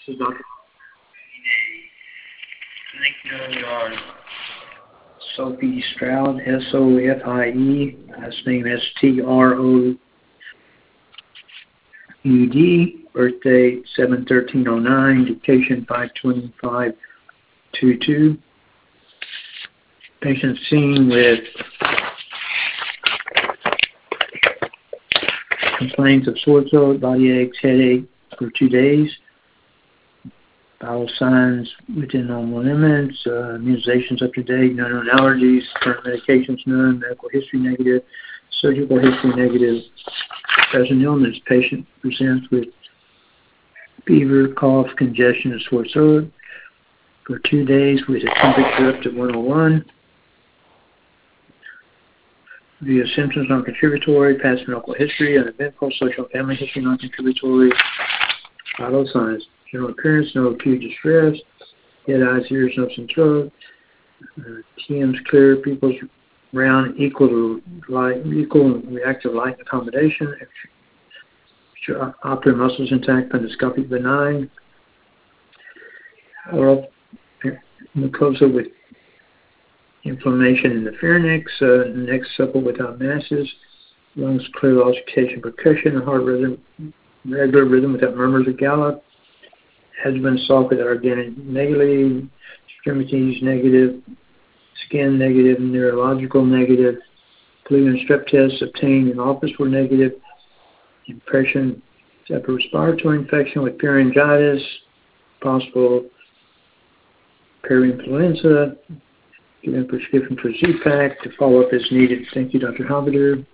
is Dr. Clinic on Sophie Stroud, Sofie, last name Stroud, birthday 7/13/09, dictation 52522. Patient seen with complaints of sore throat, body aches, headache for 2 days. Bowel signs within normal limits, immunizations up to date, none on allergies, current medications none, medical history negative, surgical history negative. Present illness, patient presents with fever, cough, congestion, and sore throat for 2 days with a temperature up to 101. Via symptoms non-contributory, past medical history, uneventful, social family history non-contributory, vital signs. General appearance, no acute distress, head, eyes, ears, nose, and throat. TM's clear, pupils round, equal reactive light accommodation. Ocular muscles intact, endoscopic benign. Oral mucosa with inflammation in the pharynx, neck supple without masses, lungs clear, auscultation, percussion, heart rhythm, regular rhythm without murmurs or gallop. Has been soft without organic negative, extremities negative, skin negative, neurological negative, flu and strep tests obtained in office were negative, impression of a respiratory infection with pharyngitis, possible parainfluenza, given prescription for Z-Pack to follow up as needed. Thank you, Dr. Halberder.